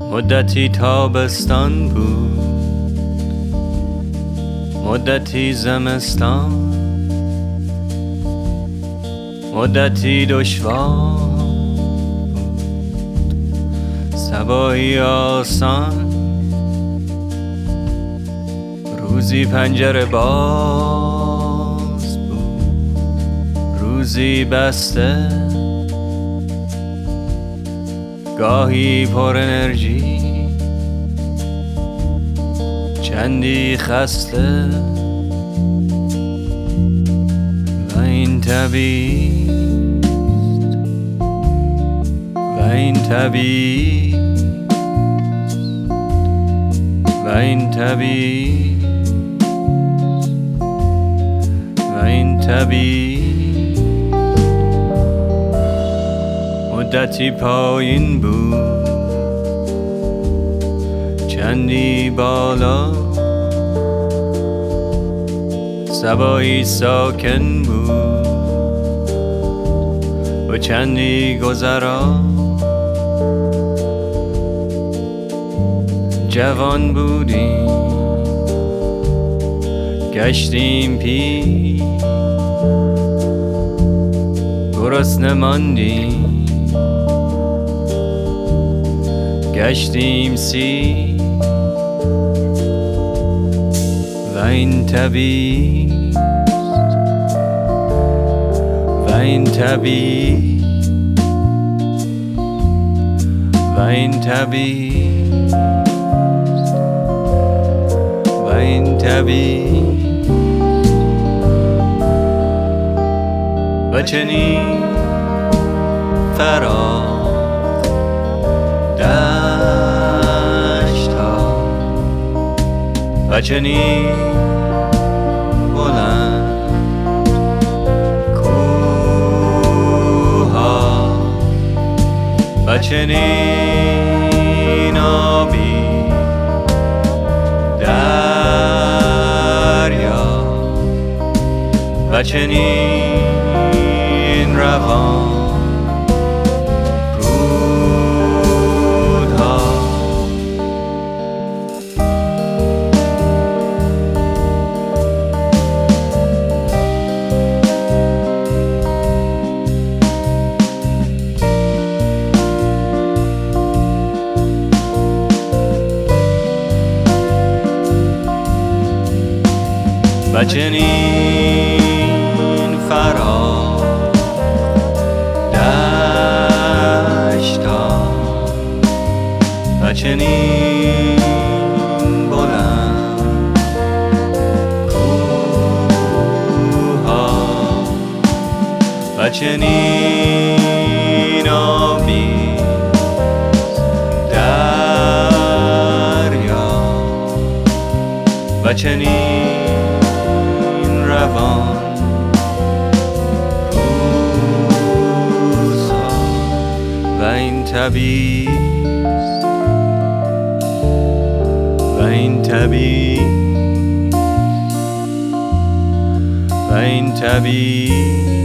مدتی تابستان بود، مدتی زمستان، مدتی دشوار بود، صباحی آسان، روزی پنجره باز بود، روزی بسته، گاهی پر انرژی، چندی خسته. و این طبیعی و این طبیعی و این طبیعی و این طبیعی. مدتی پایین بود، چندی بالا، صبایی ساکن بود و چندی گذرا. جوان بودیم، گشتیم پیر، گرسنه ماندیم، گشتیم سیر. و این طبیعی و این طبیعی و این طبیعی و این طبیعی. و چنین فراغ دشت‌ها و چنین بلند کوه‌ها و چنین آبی دریا و چنین روان و چنین فراغ دشت‌ها و چنین بلند کوه‌ها و چنین آبی دریا و چنین روان روزها. و این طبیعی و این طبیعی و این طبیعی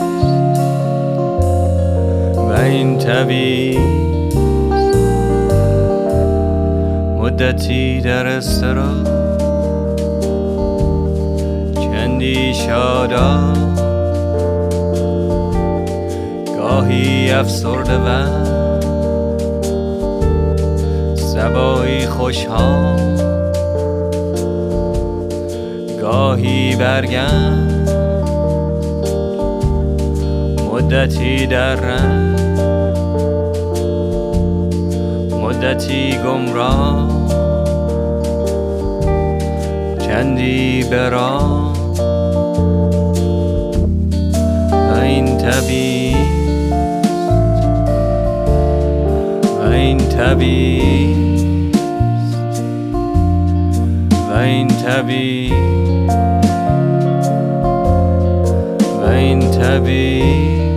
و این طبیعی. مدتی در استراحت، چندی شاداب، گاهی افسرده و صبایی خوشحال، گاهی برگشت، مدتی در رنج، مدتی گمراه، چندی براه. و این طبیعی و این طبیعی و این طبیعی و این طبیعی.